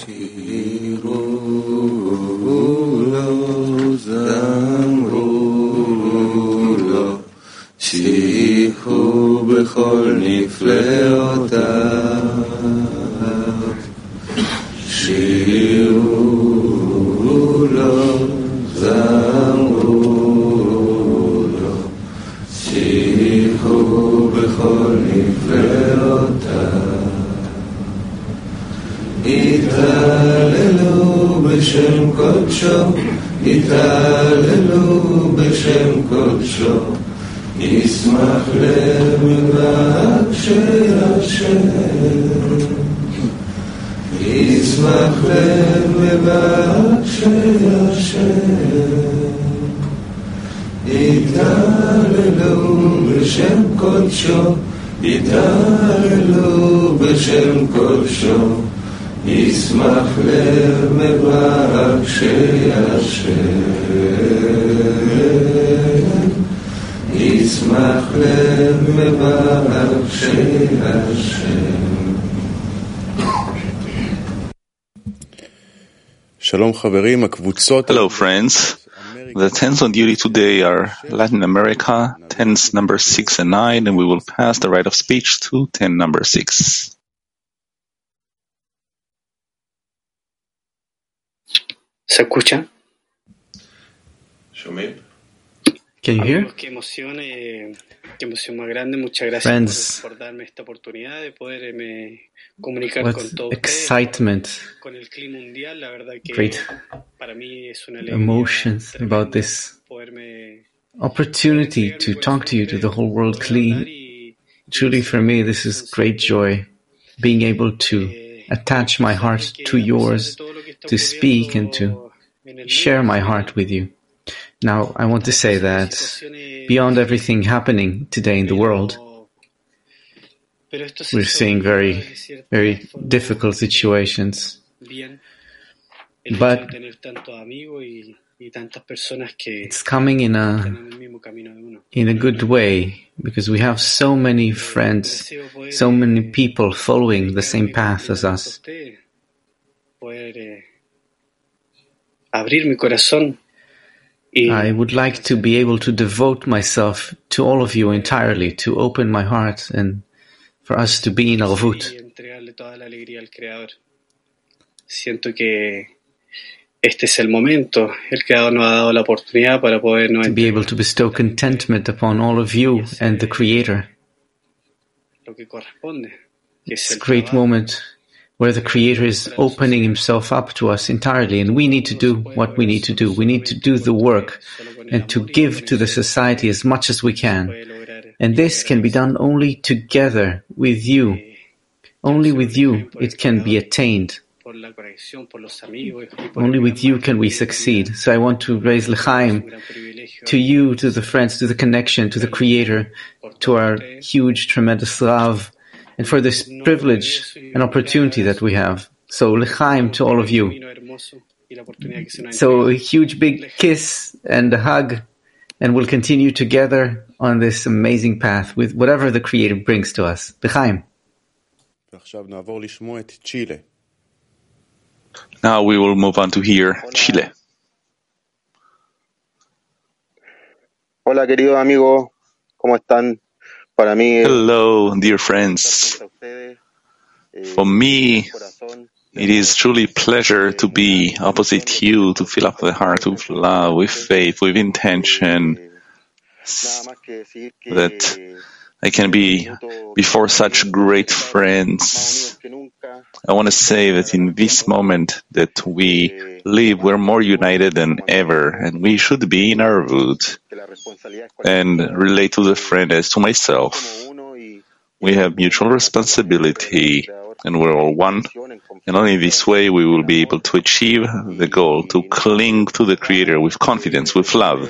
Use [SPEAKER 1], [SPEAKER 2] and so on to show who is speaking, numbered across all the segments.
[SPEAKER 1] שיחו בכל נפלאותיו, שירו לו, זמרו לו, שיחו בכל נפלאותיו. יתהללו בשם קודשו, יתהללו בשם קודשו, ישמח לב מבקשי השם, ישמח לב מבקשי השם. יתהללו בשם קודשו, יתהללו בשם קודשו, ישמח לב מבקשי השם, ישמח לב מבקשי השם.
[SPEAKER 2] שלום חברים, הקבוצות.
[SPEAKER 3] Hello friends. The tens on duty today are Latin America, tens number 6 and 9, and we will pass the right of speech to ten number 6.
[SPEAKER 4] ¿Se escucha?
[SPEAKER 5] Can you hear?
[SPEAKER 4] Qué emoción más grande. Muchas gracias
[SPEAKER 5] Friends,
[SPEAKER 4] por darme esta oportunidad de poderme comunicar
[SPEAKER 5] what
[SPEAKER 4] con todos
[SPEAKER 5] excitement,
[SPEAKER 4] ustedes, con el clima mundial. La verdad que
[SPEAKER 5] great
[SPEAKER 4] para mí es una alegría
[SPEAKER 5] emotions
[SPEAKER 4] tremenda
[SPEAKER 5] about this
[SPEAKER 4] poderme
[SPEAKER 5] opportunity to talk to you, to the whole world clean. Truly for me, this is great joy, being able to attach my heart to yours, to speak and to share my heart with you. Now, I want to say that beyond everything happening today in the world, we're seeing very, very difficult situations. But it's coming in a good way, because we have so many friends, so many people following the same path as us. I would like to be able to devote myself to all of you entirely, to open my heart and for us to be in Arvut.
[SPEAKER 4] Siento que este es el momento. El Creador nos ha dado la oportunidad para podernos
[SPEAKER 5] to be able to bestow contentment upon all of you and the Creator.
[SPEAKER 4] lo que corresponde, que es
[SPEAKER 5] It's a
[SPEAKER 4] el
[SPEAKER 5] great
[SPEAKER 4] trabajo.
[SPEAKER 5] moment where the Creator is opening Himself up to us entirely, and we need to do what we need to do. We need to do the work and to give to the society as much as we can. And this can be done only together with you. Only with you it can be attained.
[SPEAKER 4] Por la conexión, por los amigos, y por
[SPEAKER 5] Only
[SPEAKER 4] el
[SPEAKER 5] with you can we succeed. So I want to raise l'chaim to you, to the friends, to the connection, to the Creator, to our huge, tremendous love, and for this privilege and opportunity that we have. So l'chaim to all of you. So a huge big kiss and a hug, and we'll continue together on this amazing path with whatever the Creator brings to us. L'chaim.
[SPEAKER 2] ועכשיו נעבור לשמוע את צ'ילה.
[SPEAKER 3] Now we will move on to hear Chile.
[SPEAKER 6] Hola, queridos amigos, ¿cómo están? Para mí,
[SPEAKER 3] Hello, dear friends. For me, it is truly a pleasure to be opposite you, to fill up the heart with love, with faith, with intention, that I can be before such great friends. I want to say that in this moment that we live, we're more united than ever, and we should be in our root and relate to the friend as to myself. We have mutual responsibility, and we're all one, and only this way we will be able to achieve the goal, to cling to the Creator with confidence, with love.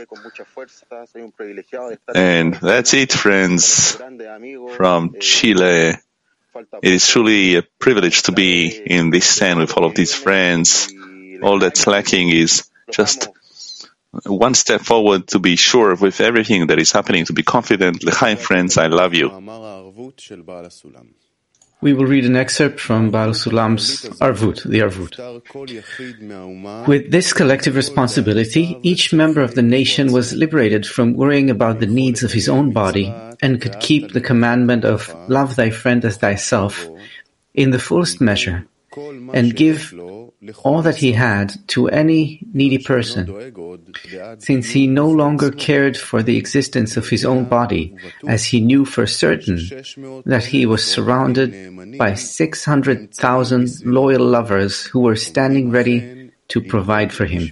[SPEAKER 3] And that's it, friends, from Chile. It is truly a privilege to be in this stand with all of these friends. All that's lacking is just one step forward to be sure with everything that is happening, to be confident. L'chaim, friends, I love you.
[SPEAKER 5] We will read an excerpt from Baal Sulam's Arvut, the Arvut. With this collective responsibility, each member of the nation was liberated from worrying about the needs of his own body and could keep the commandment of love thy friend as thyself in the fullest measure and give all that he had to any needy person, since he no longer cared for the existence of his own body, as he knew for certain that he was surrounded by 600,000 loyal lovers who were standing ready to provide for him.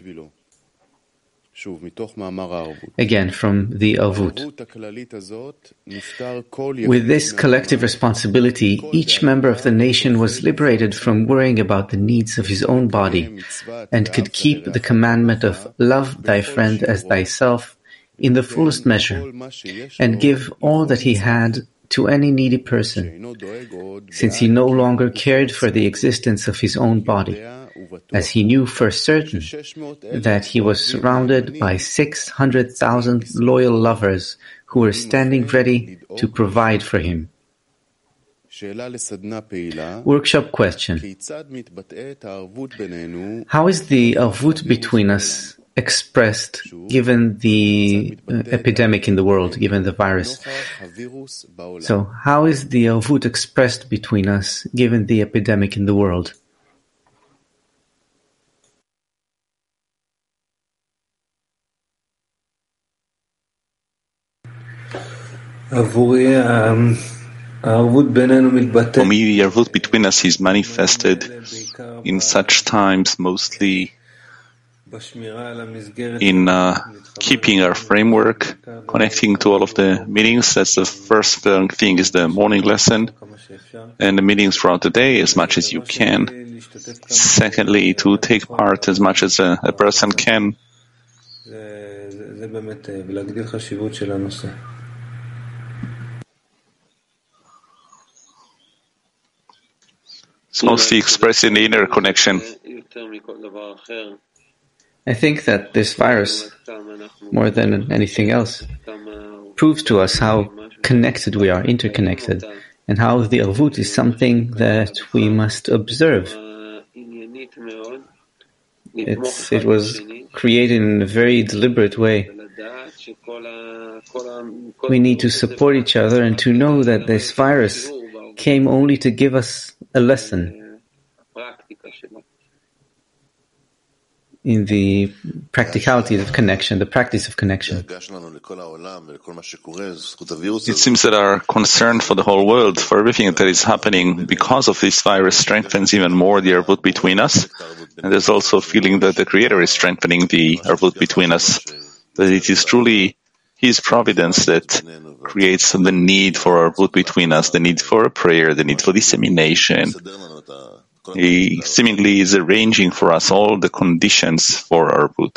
[SPEAKER 5] Again, from the Arvut. With this collective responsibility, each member of the nation was liberated from worrying about the needs of his own body and could keep the commandment of love thy friend as thyself in the fullest measure and give all that he had to any needy person, since he no longer cared for the existence of his own body, as he knew for certain that he was surrounded by 600,000 loyal lovers who were standing ready to provide for him. Workshop question. How is the Arvut between us expressed given the epidemic in the world, given the virus? So, how is the Arvut expressed between us given the epidemic in the world?
[SPEAKER 3] For me, the Arvut between us is manifested in such times mostly in keeping our framework, connecting to all of the meetings. That's the first thing is the morning lesson and the meetings throughout the day as much as you can. Secondly, to take part as much as a person can. It's mostly expressed in the inner connection.
[SPEAKER 5] I think that this virus, more than anything else, proves to us how connected we are, interconnected, and how the Arvut is something that we must observe. It was created in a very deliberate way. We need to support each other and to know that this virus came only to give us a lesson in the practicality of connection, the practice of connection.
[SPEAKER 3] It seems that our concern for the whole world, for everything that is happening because of this virus, strengthens even more the Arvut between us. And there's also a feeling that the Creator is strengthening the Arvut between us, that it is truly His providence that creates the need for Arvut between us, the need for a prayer, the need for dissemination. He seemingly is arranging for us all the conditions for Arvut.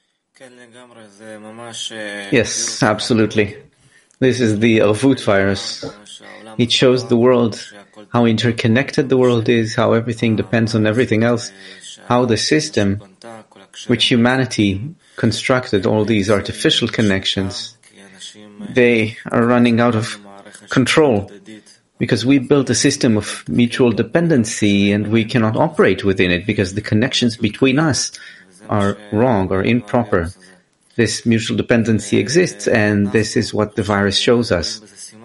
[SPEAKER 5] Yes, absolutely. This is the Arvut virus. It shows the world how interconnected the world is, how everything depends on everything else, how the system, which humanity constructed, all these artificial connections, they are running out of control because we built a system of mutual dependency and we cannot operate within it because the connections between us are wrong or improper. This mutual dependency exists, and this is what the virus shows us.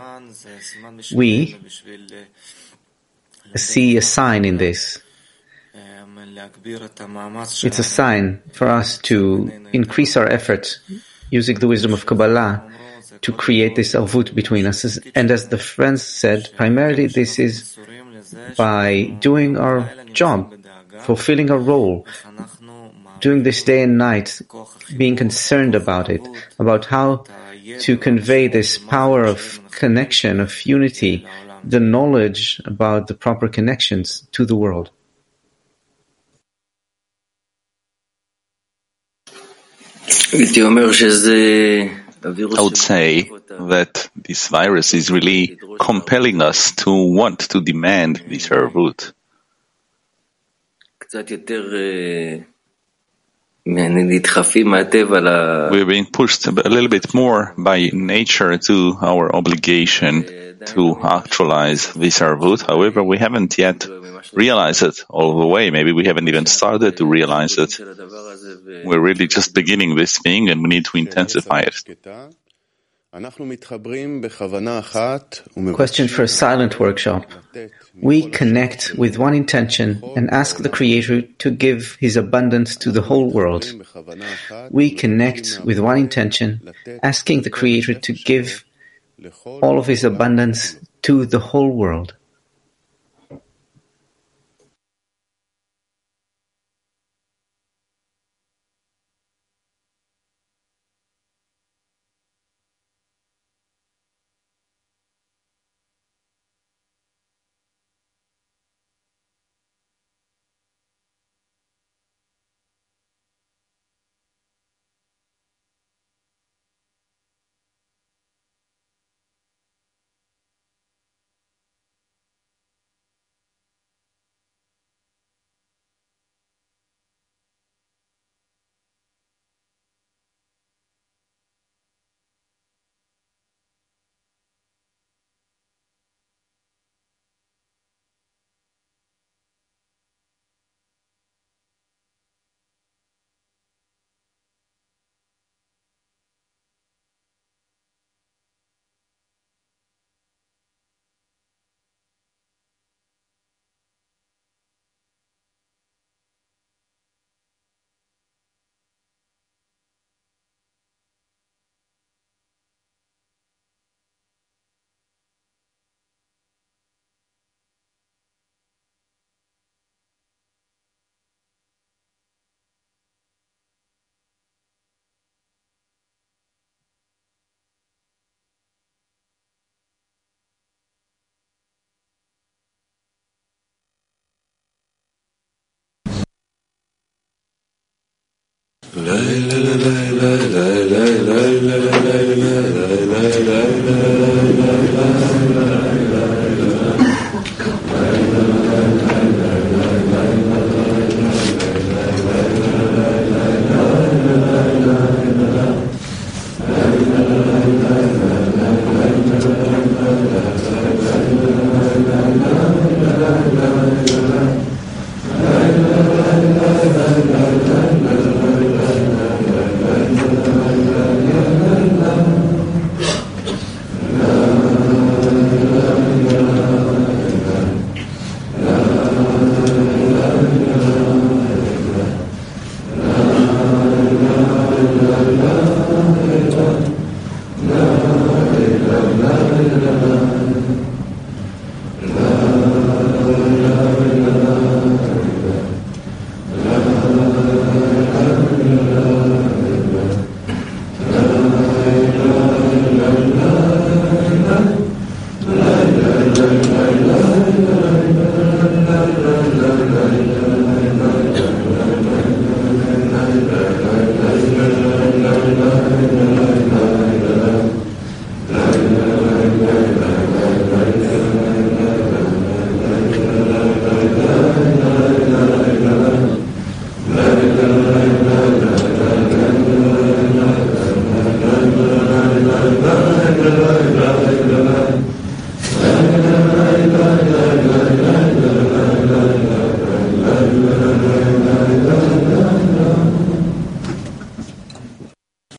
[SPEAKER 5] We see a sign in this. It's a sign for us to increase our effort using the wisdom of Kabbalah to create this Arvut between us. And as the friends said, primarily this is by doing our job, fulfilling our role, doing this day and night, being concerned about it, about how to convey this power of connection, of unity, the knowledge about the proper connections to the world.
[SPEAKER 3] I would say that this virus is really compelling us to want to demand this Arvut. We're being pushed a little bit more by nature to our obligation to actualize this arvut. However, we haven't yet realized it all the way. Maybe we haven't even started to realize it. We're really just beginning this thing, and we need to intensify it.
[SPEAKER 5] Question for a silent workshop. We connect with one intention and ask the Creator to give His abundance to the whole world. We connect with one intention, asking the Creator to give all of His abundance to the whole world.